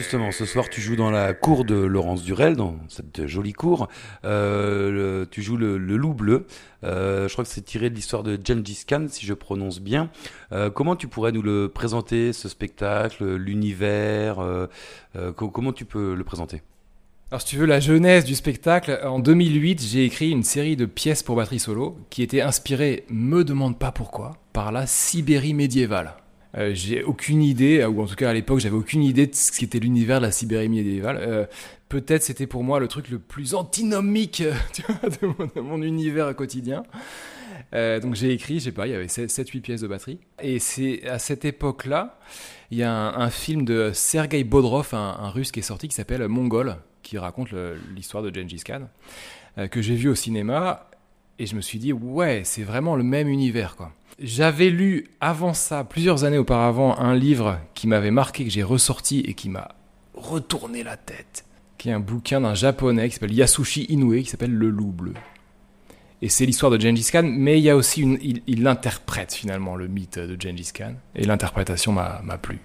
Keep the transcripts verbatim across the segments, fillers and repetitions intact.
justement, ce soir tu joues dans la cour de Laurence Durel, dans cette jolie cour. Euh, le- tu joues le, le Loup Bleu. Euh, je crois que c'est tiré de l'histoire de Gengis Khan, si je prononce bien. Euh, comment tu pourrais nous le présenter, ce spectacle, l'univers euh, euh, co- Comment tu peux le présenter? Alors, si tu veux, la genèse du spectacle, en deux mille huit, j'ai écrit une série de pièces pour batterie solo qui était inspirée, me demande pas pourquoi, par la Sibérie médiévale. Euh, j'ai aucune idée, ou en tout cas à l'époque, j'avais aucune idée de ce qu'était l'univers de la Sibérie médiévale. Euh, peut-être c'était pour moi le truc le plus antinomique euh, tu vois, de, mon, de mon univers quotidien. Euh, donc j'ai écrit, je sais pas, il y avait sept huit pièces de batterie. Et c'est à cette époque-là, il y a un, un film de Sergei Bodrov, un, un russe qui est sorti, qui s'appelle Mongol, qui raconte le- l'histoire de Gengis Khan, euh, que j'ai vu au cinéma, et je me suis dit, ouais, c'est vraiment le même univers, quoi. J'avais lu avant ça, plusieurs années auparavant, un livre qui m'avait marqué, que j'ai ressorti et qui m'a retourné la tête, qui est un bouquin d'un japonais qui s'appelle Yasushi Inoue, qui s'appelle Le Loup Bleu. Et c'est l'histoire de Gengis Khan, mais il y a aussi une, il, il interprète finalement le mythe de Gengis Khan, et l'interprétation m'a, m'a plu.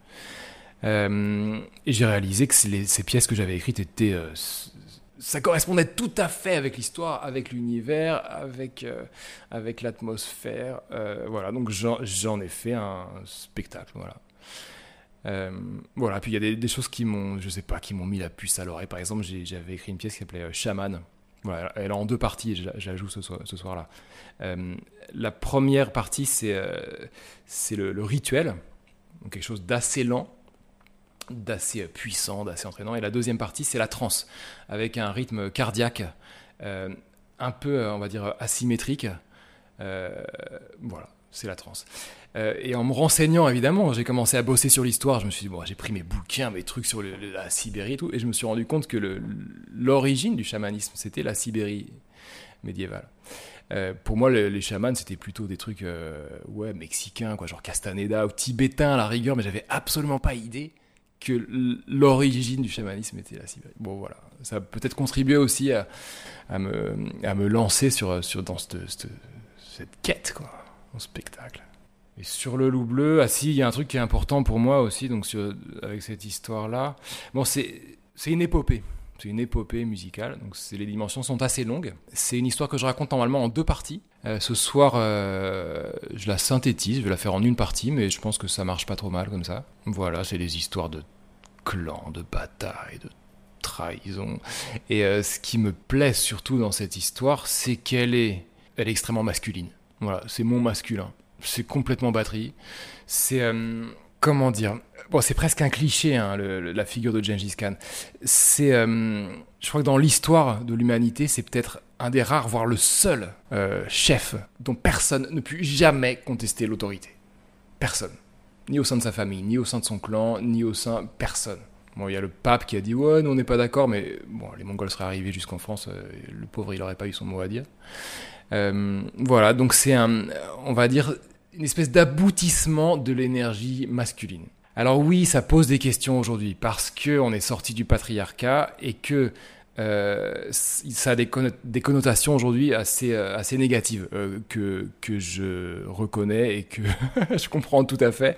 Euh, et j'ai réalisé que les, ces pièces que j'avais écrites étaient, euh, ça correspondait tout à fait avec l'histoire, avec l'univers, avec euh, avec l'atmosphère. Euh, voilà, donc j'en, j'en ai fait un spectacle. Voilà. Euh, voilà. Puis il y a des, des choses qui m'ont, je sais pas, qui m'ont mis la puce à l'oreille. Par exemple, j'ai, j'avais écrit une pièce qui s'appelait euh, Shaman. Voilà, elle est en deux parties et je, la- je la joue ce, soir, ce soir-là. Euh, la première partie, c'est euh, c'est le, le rituel, donc quelque chose d'assez lent, d'assez puissant, d'assez entraînant. Et la deuxième partie, c'est la transe, avec un rythme cardiaque euh, un peu, on va dire, asymétrique. Euh, voilà, c'est la transe. Euh, et en me renseignant, évidemment, j'ai commencé à bosser sur l'histoire. Je me suis dit, bon, j'ai pris mes bouquins, mes trucs sur le- la Sibérie et tout, et je me suis rendu compte que le- l'origine du chamanisme, c'était la Sibérie médiévale. Euh, pour moi, le- les chamans, c'était plutôt des trucs euh, ouais, mexicains, quoi, genre Castaneda ou tibétains à la rigueur, mais j'avais absolument pas idée que l- l'origine du chamanisme était la Sibérie. Bon, voilà. Ça a peut-être contribué aussi à, à, me, à me lancer sur, sur, dans cette, cette, cette quête, quoi, en spectacle. Et sur le Loup Bleu, ah si, il y a un truc qui est important pour moi aussi, donc sur, avec cette histoire-là. Bon, c'est, c'est une épopée. C'est une épopée musicale, donc c'est, les dimensions sont assez longues. C'est une histoire que je raconte normalement en deux parties. Euh, ce soir, euh, je la synthétise, je vais la faire en une partie, mais je pense que ça marche pas trop mal comme ça. Voilà, c'est des histoires de clans, de batailles, de trahison. Et euh, ce qui me plaît surtout dans cette histoire, c'est qu'elle est, elle est extrêmement masculine. Voilà, c'est mon masculin. C'est complètement batterie. C'est... euh, comment dire, bon, c'est presque un cliché, hein, le, le- la figure de Gengis Khan. C'est, euh, je crois que dans l'histoire de l'humanité, c'est peut-être un des rares, voire le seul euh, chef dont personne ne put jamais contester l'autorité. Personne. Ni au sein de sa famille, ni au sein de son clan, ni au sein... Personne. Bon, il y a le pape qui a dit « Ouais, nous, on n'est pas d'accord », mais bon, les Mongols seraient arrivés jusqu'en France, euh, le pauvre, il n'aurait pas eu son mot à dire. Euh, voilà, donc c'est un, on va dire, une espèce d'aboutissement de l'énergie masculine. Alors oui, ça pose des questions aujourd'hui, parce qu'on est sorti du patriarcat et que euh, ça a des, conno- des connotations aujourd'hui assez, euh, assez négatives, euh, que, que je reconnais et que je comprends tout à fait.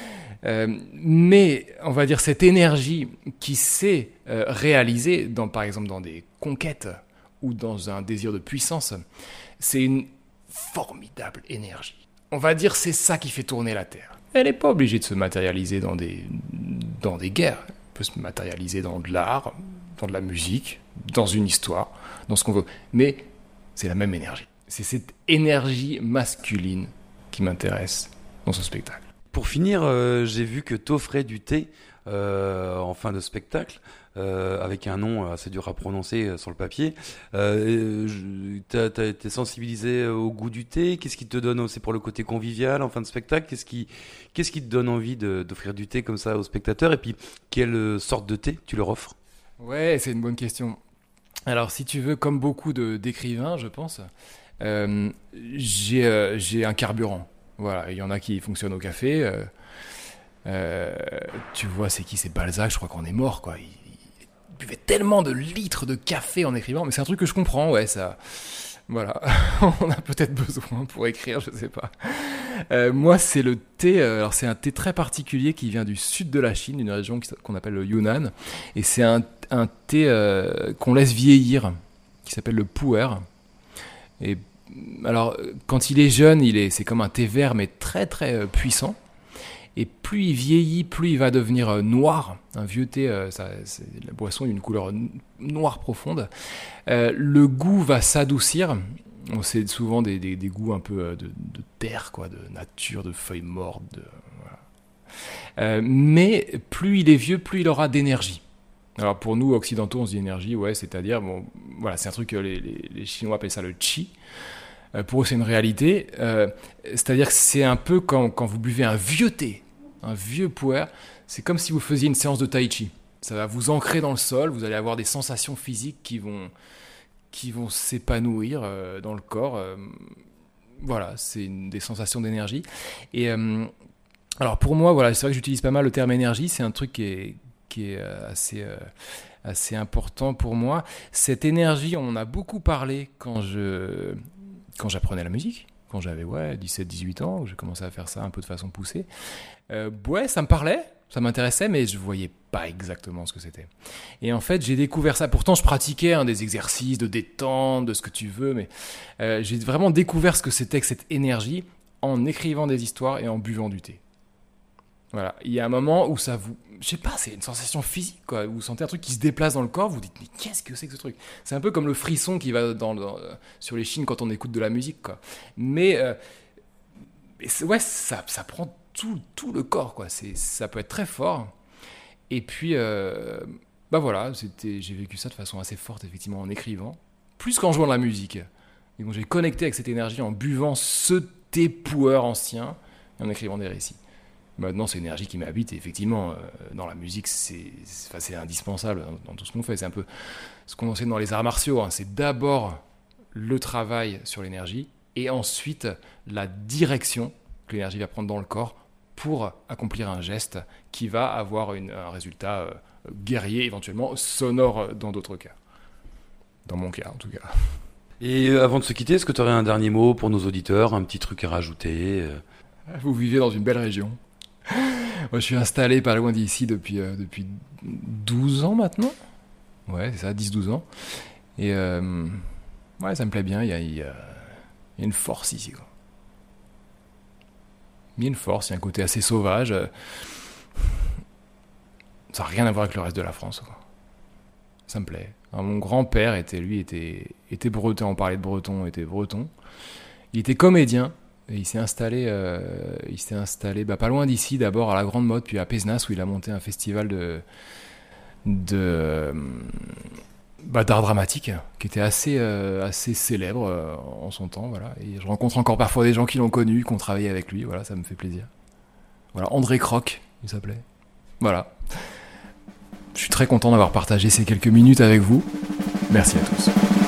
Euh, mais on va dire cette énergie qui s'est euh, réalisée, dans, par exemple dans des conquêtes ou dans un désir de puissance, c'est une formidable énergie. On va dire c'est ça qui fait tourner la Terre. Elle n'est pas obligée de se matérialiser dans des, dans des guerres. Elle peut se matérialiser dans de l'art, dans de la musique, dans une histoire, dans ce qu'on veut. Mais c'est la même énergie. C'est cette énergie masculine qui m'intéresse dans ce spectacle. Pour finir, euh, j'ai vu que t'offrais du thé euh, en fin de spectacle, euh, avec un nom assez dur à prononcer euh, sur le papier. Euh, je- t'as, t'as été sensibilisé au goût du thé. Qu'est-ce qui te donne, c'est pour le côté convivial en fin de spectacle. Qu'est-ce qui, qu'est-ce qui te donne envie de, d'offrir du thé comme ça aux spectateurs? Et puis, quelle sorte de thé tu leur offres? Ouais, c'est une bonne question. Alors, si tu veux, comme beaucoup de, d'écrivains, je pense, euh, j'ai, euh, j'ai un carburant. Voilà, il y en a qui fonctionnent au café. Euh, euh, tu vois, c'est qui? C'est Balzac, je crois qu'on est mort, quoi. Il, il buvait tellement de litres de café en écrivant, mais c'est un truc que je comprends, ouais, ça... Voilà, on a peut-être besoin pour écrire, je sais pas. Euh, moi, c'est le thé. euh, Alors, c'est un thé très particulier qui vient du sud de la Chine, d'une région qui s- qu'on appelle le Yunnan, et c'est un, un thé euh, qu'on laisse vieillir, qui s'appelle le pu'er. Et alors, euh, quand il est jeune, il est, c'est comme un thé vert, mais très très euh, puissant. Et plus il vieillit, plus il va devenir euh, noir. Un vieux thé, euh, ça, c'est la boisson d'une couleur n- noire profonde. Euh, le goût va s'adoucir. On sait souvent des, des, des goûts un peu euh, de, de terre, quoi, de nature, de feuilles mortes. De, voilà. Euh, mais plus il est vieux, plus il aura d'énergie. Alors pour nous occidentaux, on se dit énergie, ouais, c'est-à-dire, bon, voilà, c'est un truc que les, les, les Chinois appellent ça le qi. Euh, pour eux, c'est une réalité. Euh, c'est-à-dire que c'est un peu quand, quand vous buvez un vieux thé, un vieux pu'er, c'est comme si vous faisiez une séance de tai chi. Ça va vous ancrer dans le sol, vous allez avoir des sensations physiques qui vont, qui vont s'épanouir euh, dans le corps. euh, voilà, c'est une, des sensations d'énergie. Et euh, alors pour moi, voilà, c'est vrai que j'utilise pas mal le terme énergie, c'est un truc qui est, qui est euh, assez, euh, assez important pour moi. Cette énergie, on en a beaucoup parlé quand je, quand j'apprenais la musique, quand j'avais ouais, dix-sept dix-huit ans, où j'ai commencé à faire ça un peu de façon poussée. Euh, ouais, ça me parlait, ça m'intéressait, mais je voyais pas exactement ce que c'était. Et en fait, j'ai découvert ça. Pourtant, je pratiquais hein, des exercices de détente, de ce que tu veux, mais euh, j'ai vraiment découvert ce que c'était que cette énergie en écrivant des histoires et en buvant du thé. Voilà, il y a un moment où ça vous... Je sais pas, c'est une sensation physique, quoi. Vous sentez un truc qui se déplace dans le corps, vous vous dites, mais qu'est-ce que c'est que ce truc? C'est un peu comme le frisson qui va dans, dans, euh, sur les chines quand on écoute de la musique, quoi. Mais, euh, mais c'est- ouais, ça, ça prend tout, tout le corps, quoi. C'est, ça peut être très fort. Et puis, euh, bah voilà, c'était, j'ai vécu ça de façon assez forte, effectivement, en écrivant, plus qu'en jouant de la musique. Et donc j'ai connecté avec cette énergie en buvant ce thé pu'er ancien et en écrivant des récits. Maintenant, c'est une énergie qui m'habite et effectivement, euh, dans la musique, c'est, c'est, enfin, c'est indispensable dans, dans tout ce qu'on fait. C'est un peu ce qu'on enseigne dans les arts martiaux. Hein. C'est d'abord le travail sur l'énergie et ensuite la direction que l'énergie va prendre dans le corps pour accomplir un geste qui va avoir une, un résultat euh, guerrier, éventuellement sonore dans d'autres cas. Dans mon cas, en tout cas. Et euh, avant de se quitter, est-ce que tu aurais un dernier mot pour nos auditeurs, un petit truc à rajouter euh Vous vivez dans une belle région. Moi, je suis installé pas loin d'ici depuis, euh, depuis douze ans maintenant. Ouais, c'est ça, dix douze ans. Et euh, ouais, ça me plaît bien. Il y a, il y a, il y a une force ici, quoi. Il y a une force, il y a un côté assez sauvage. Ça n'a rien à voir avec le reste de la France, quoi. Ça me plaît. Alors, mon grand-père, était, lui, était, était breton. On parlait de breton, était breton. Il était comédien. Et il s'est installé, euh, il s'est installé bah, pas loin d'ici, d'abord à la Grande Motte, puis à Pézenas, où il a monté un festival de, de, bah, d'art dramatique, qui était assez, euh, assez célèbre euh, en son temps. Voilà. Et je rencontre encore parfois des gens qui l'ont connu, qui ont travaillé avec lui. Voilà, ça me fait plaisir. Voilà, André Croc, il s'appelait. Voilà. Je suis très content d'avoir partagé ces quelques minutes avec vous. Merci à tous.